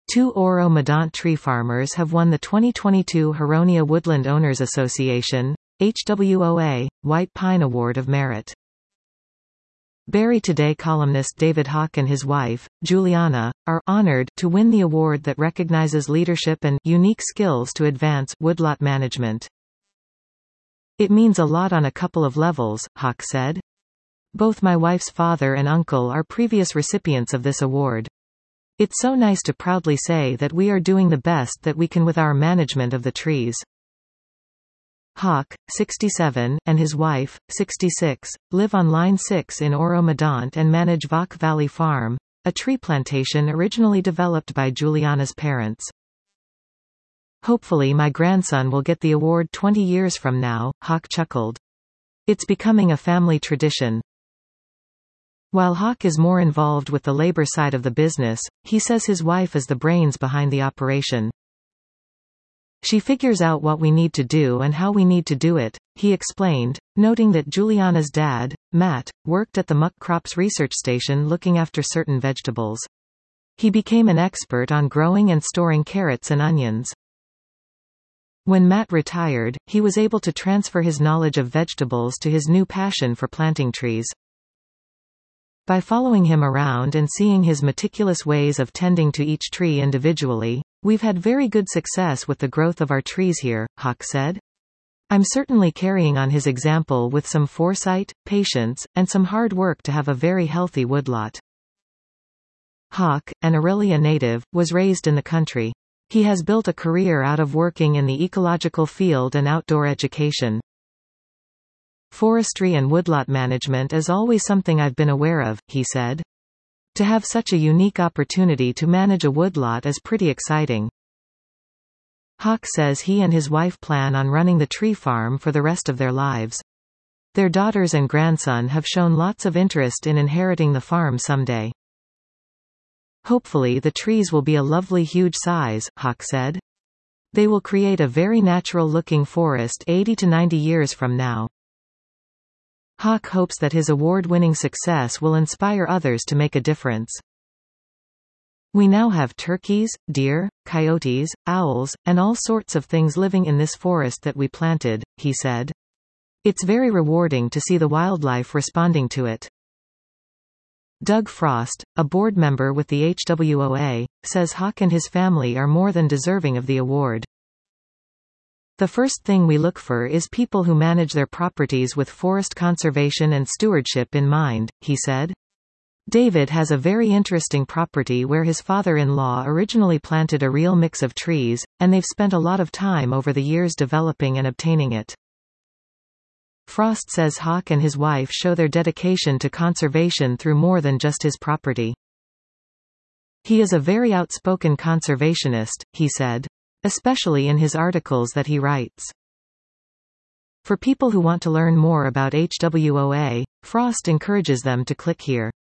Two Oro Medonte tree farmers have won the 2022 Huronia Woodland Owners Association HWOA White Pine Award of Merit. Barrie Today columnist David Hawk and his wife, Juliana, are honored to win the award that recognizes leadership and unique skills to advance woodlot management. It means a lot on a couple of levels, Hawk said. Both my wife's father and uncle are previous recipients of this award. It's so nice to proudly say that we are doing the best that we can with our management of the trees. Hawk, 67, and his wife, 66, live on Line 6 in Oro Medonte and manage Vauk Valley Farm, a tree plantation originally developed by Juliana's parents. Hopefully my grandson will get the award 20 years from now, Hawk chuckled. It's becoming a family tradition. While Hawk is more involved with the labor side of the business, he says his wife is the brains behind the operation. She figures out what we need to do and how we need to do it, he explained, noting that Juliana's dad, Matt, worked at the Muck Crops Research Station looking after certain vegetables. He became an expert on growing and storing carrots and onions. When Matt retired, he was able to transfer his knowledge of vegetables to his new passion for planting trees. By following him around and seeing his meticulous ways of tending to each tree individually, we've had very good success with the growth of our trees here, Hawk said. I'm certainly carrying on his example with some foresight, patience, and some hard work to have a very healthy woodlot. Hawk, an Aurelia native, was raised in the country. He has built a career out of working in the ecological field and outdoor education. Forestry and woodlot management is always something I've been aware of, he said. To have such a unique opportunity to manage a woodlot is pretty exciting. Hawk says he and his wife plan on running the tree farm for the rest of their lives. Their daughters and grandson have shown lots of interest in inheriting the farm someday. Hopefully the trees will be a lovely huge size, Hawk said. They will create a very natural-looking forest 80 to 90 years from now. Hawk hopes that his award-winning success will inspire others to make a difference. We now have turkeys, deer, coyotes, owls, and all sorts of things living in this forest that we planted, he said. It's very rewarding to see the wildlife responding to it. Doug Frost, a board member with the HWOA, says Hawk and his family are more than deserving of the award. The first thing we look for is people who manage their properties with forest conservation and stewardship in mind, he said. David has a very interesting property where his father-in-law originally planted a real mix of trees, and they've spent a lot of time over the years developing and obtaining it. Frost says Hawk and his wife show their dedication to conservation through more than just his property. He is a very outspoken conservationist, he said. Especially in his articles that he writes. For people who want to learn more about HWOA, Frost encourages them to click here.